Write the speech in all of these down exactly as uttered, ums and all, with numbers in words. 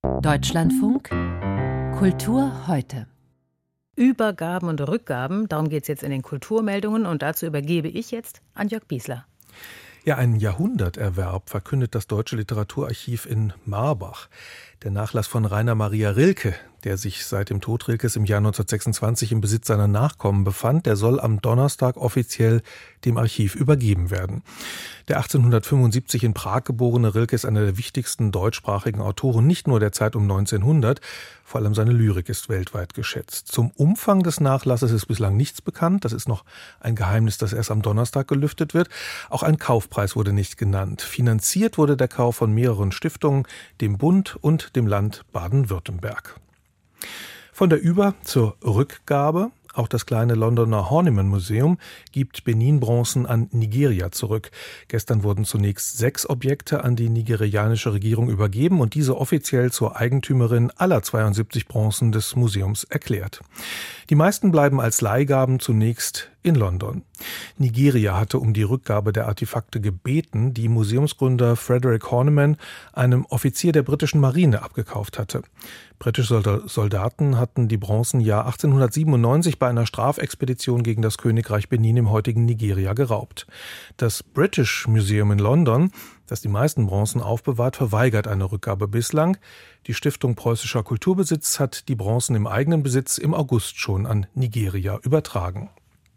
Deutschlandfunk Kultur heute. Übergaben und Rückgaben, darum geht es jetzt in den Kulturmeldungen und dazu übergebe ich jetzt an Jörg Biesler. Ja, ein Jahrhunderterwerb verkündet das Deutsche Literaturarchiv in Marbach. Der Nachlass von Rainer Maria Rilke, der sich seit dem Tod Rilkes im Jahr neunzehnhundertsechsundzwanzig im Besitz seiner Nachkommen befand, der soll am Donnerstag offiziell dem Archiv übergeben werden. Der achtzehnhundertfünfundsiebzig in Prag geborene Rilke ist einer der wichtigsten deutschsprachigen Autoren, nicht nur der Zeit um neunzehnhundert, vor allem seine Lyrik ist weltweit geschätzt. Zum Umfang des Nachlasses ist bislang nichts bekannt, das ist noch ein Geheimnis, das erst am Donnerstag gelüftet wird. Auch ein Kaufpreis wurde nicht genannt. Finanziert wurde der Kauf von mehreren Stiftungen, dem Bund und dem Land Baden-Württemberg. Von der Über- zur Rückgabe. Auch das kleine Londoner Horniman Museum gibt Benin-Bronzen an Nigeria zurück. Gestern wurden zunächst sechs Objekte an die nigerianische Regierung übergeben und diese offiziell zur Eigentümerin aller zweiundsiebzig Bronzen des Museums erklärt. Die meisten bleiben als Leihgaben zunächst in London. Nigeria hatte um die Rückgabe der Artefakte gebeten, die Museumsgründer Frederick Horniman einem Offizier der britischen Marine abgekauft hatte. Britische Soldaten hatten die Bronzen Jahr achtzehnhundertsiebenundneunzig bei einer Strafexpedition gegen das Königreich Benin im heutigen Nigeria geraubt. Das British Museum in London, das die meisten Bronzen aufbewahrt, verweigert eine Rückgabe bislang. Die Stiftung Preußischer Kulturbesitz hat die Bronzen im eigenen Besitz im August schon an Nigeria übertragen.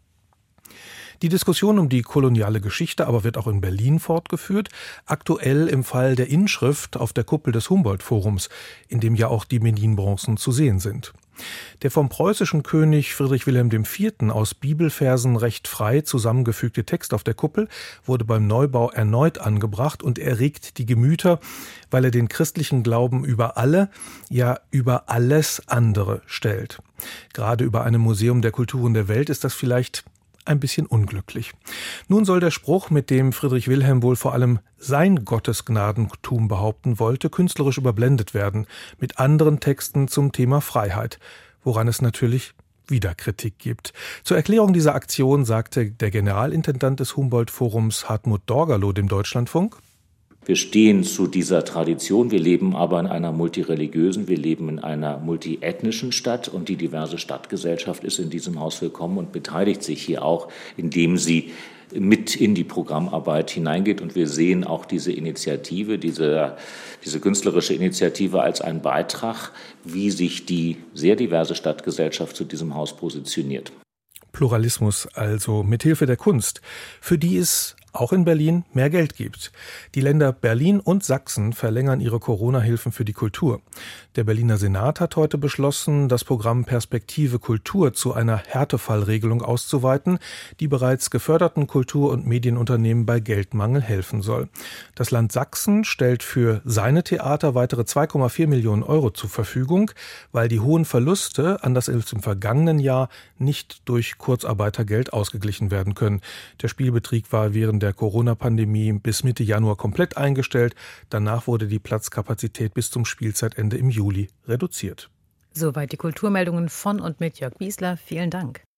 Die Diskussion um die koloniale Geschichte aber wird auch in Berlin fortgeführt, aktuell im Fall der Inschrift auf der Kuppel des Humboldt-Forums, in dem ja auch die Benin-Bronzen zu sehen sind. Der vom preußischen König Friedrich Wilhelm der Vierte aus Bibelversen recht frei zusammengefügte Text auf der Kuppel wurde beim Neubau erneut angebracht und erregt die Gemüter, weil er den christlichen Glauben über alle, ja über alles andere stellt. Gerade über einem Museum der Kulturen der Welt ist das vielleicht ein bisschen unglücklich. Nun soll der Spruch, mit dem Friedrich Wilhelm wohl vor allem sein Gottesgnadentum behaupten wollte, künstlerisch überblendet werden mit anderen Texten zum Thema Freiheit, woran es natürlich wieder Kritik gibt. Zur Erklärung dieser Aktion sagte der Generalintendant des Humboldt-Forums Hartmut Dorgerloh dem Deutschlandfunk: Wir stehen zu dieser Tradition, wir leben aber in einer multireligiösen, wir leben in einer multiethnischen Stadt und die diverse Stadtgesellschaft ist in diesem Haus willkommen und beteiligt sich hier auch, indem sie mit in die Programmarbeit hineingeht. Und wir sehen auch diese Initiative, diese, diese künstlerische Initiative als einen Beitrag, wie sich die sehr diverse Stadtgesellschaft zu diesem Haus positioniert. Pluralismus also mithilfe der Kunst, für die es auch in Berlin mehr Geld gibt. Die Länder Berlin und Sachsen verlängern ihre Corona-Hilfen für die Kultur. Der Berliner Senat hat heute beschlossen, das Programm Perspektive Kultur zu einer Härtefallregelung auszuweiten, die bereits geförderten Kultur- und Medienunternehmen bei Geldmangel helfen soll. Das Land Sachsen stellt für seine Theater weitere zwei Komma vier Millionen Euro zur Verfügung, weil die hohen Verluste, anders als im vergangenen Jahr, nicht durch Kurzarbeitergeld ausgeglichen werden können. Der Spielbetrieb war während der Corona-Pandemie bis Mitte Januar komplett eingestellt. Danach wurde die Platzkapazität bis zum Spielzeitende im Juli reduziert. Soweit die Kulturmeldungen von und mit Jörg Biesler. Vielen Dank.